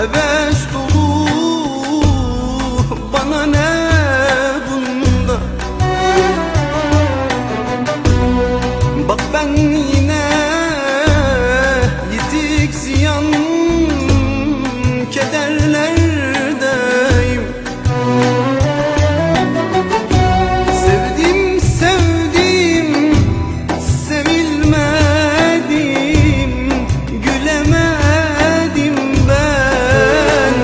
heves dolu, bana ne bunda? Bak ben yine yitik ziyan kederlerdeyim. Sevdim sevdim sevilmedim, gülemedim ben.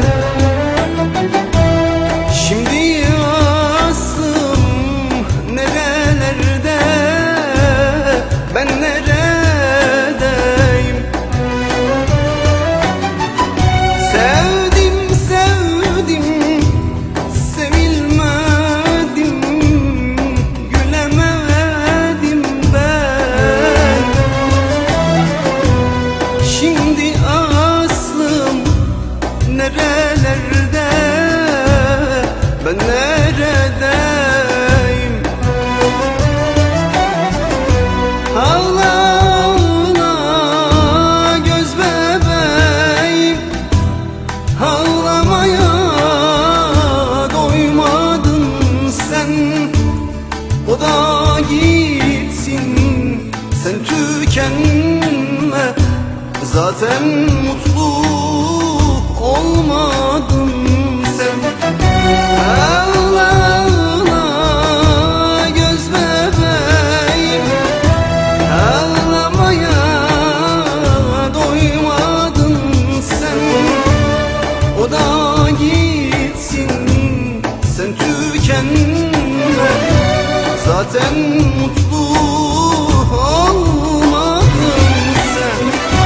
Şimdi aslım nerelerde, ben neredeyim? Sevdim sevdim sevilmedim, gülemedim ben. Şimdi aslım nerelerde, ben neredeyim? Ağla ağla göz bebeğim, ağlamaya doymadın sen. O da gitsin, sen tükenme, zaten mutlu olmadın sen. Ağla ağla göz bebeğim, ağlamaya doymadın sen. O da gitsin, sen tükenme, zaten mutlu olmadın sen.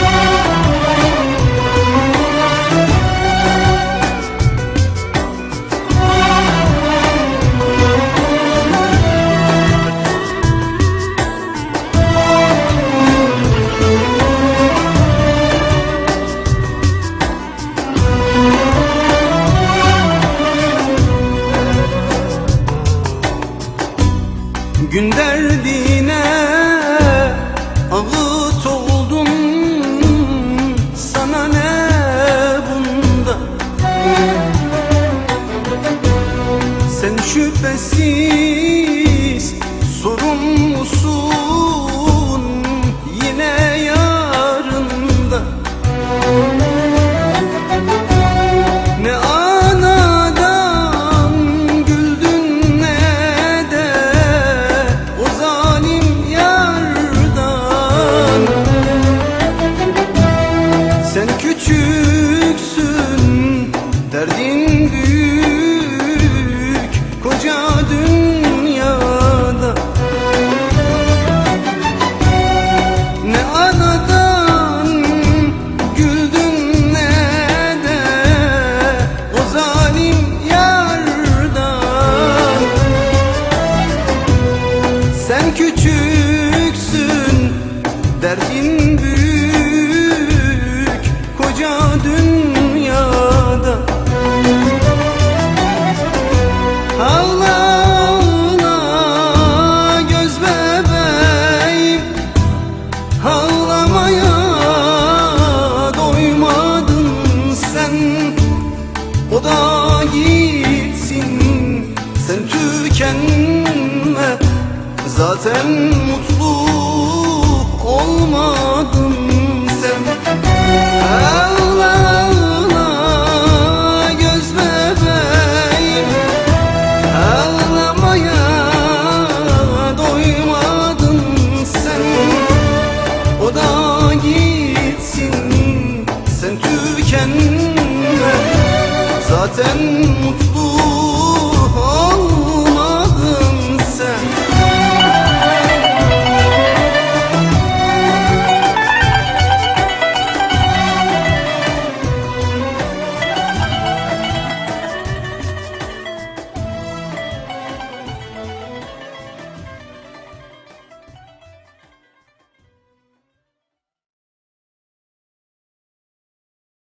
Gün derdine ağıt oldum, sana ne bunda? Sen şüphesiz sorumlusun yine yarında. Ne anadan güldün ne de o zalim yardan. Sen küçüksün, derdin büyük koca dünyada. Ne anadan güldün ne de o zalim yardan. Sen küçüksün, derdin büyük koca dünyada. Ağla ağla göz bebeğim, ağlamaya doymadın sen. O da gitsin, sen tükenme, zaten mutlu olmadın sen. Ağla ağla göz bebeğim, ağlamaya doymadın sen. O da gitsin, sen tükenme, zaten mutlu